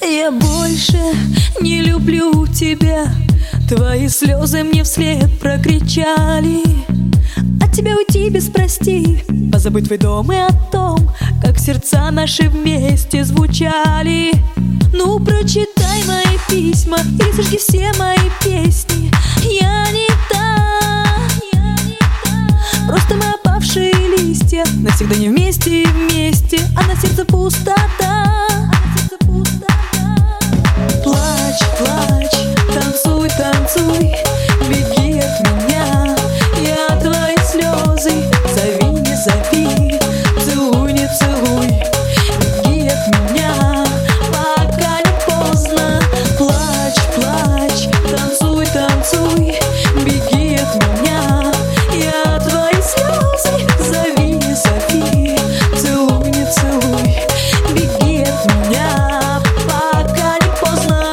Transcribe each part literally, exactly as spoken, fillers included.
Я больше не люблю тебя. Твои слезы мне вслед прокричали. От тебя уйти без прости, позабыть твой дом и о том, как сердца наши вместе звучали. Ну, прочитай мои письма или сожги все мои песни. Я не та, просто мы опавшие листья, навсегда не вместе и вместе, а на сердце пустота. Плачь, плачь, танцуй, танцуй, беги от меня. Я твои слезы, зови, не зови, целуй, не целуй, беги от меня, пока не поздно. Плачь, плачь, танцуй, танцуй, беги от меня. Я твои слезы, зови, не зови, целуй, не целуй, беги от меня, пока не поздно.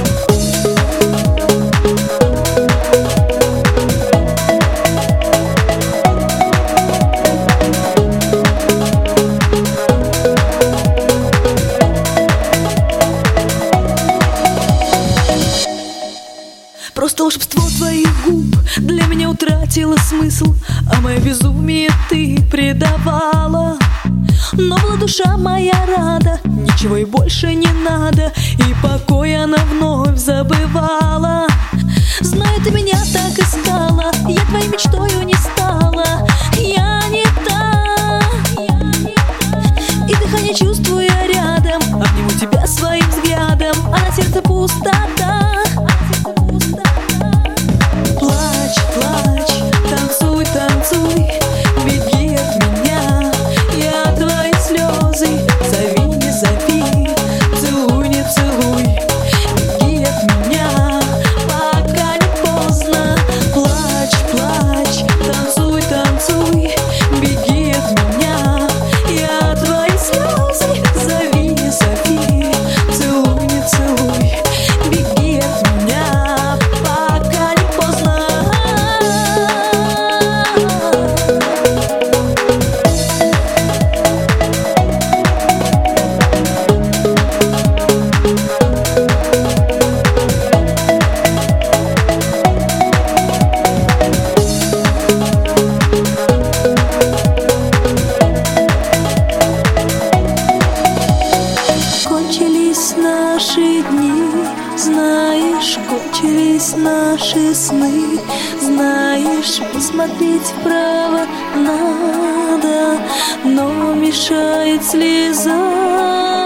Просто волшебство твоих губ для меня утратило смысл, а мое безумие ты предавала. Но была душа моя рада, ничего и больше не надо, и покой она вновь забывала. Знаю, ты меня так искала, я твоей мечтою не стала. Я не та, и дыхание чувствую я рядом, обниму тебя своим взглядом, а на сердце пустота. Плачь, плачь, танцуй, танцуй, беги от меня. Я твои слезы, зови, не зови, целуй, не целуй, беги от меня, пока не поздно. Плачь, плачь, танцуй, танцуй, беги от меня. Я твои слезы, зови, не зови, целуй, не целуй, беги от меня, пока не поздно. Кончились наши дни, знаешь, кончились наши сны. Знаешь, посмотреть вправо надо, но мешает слеза.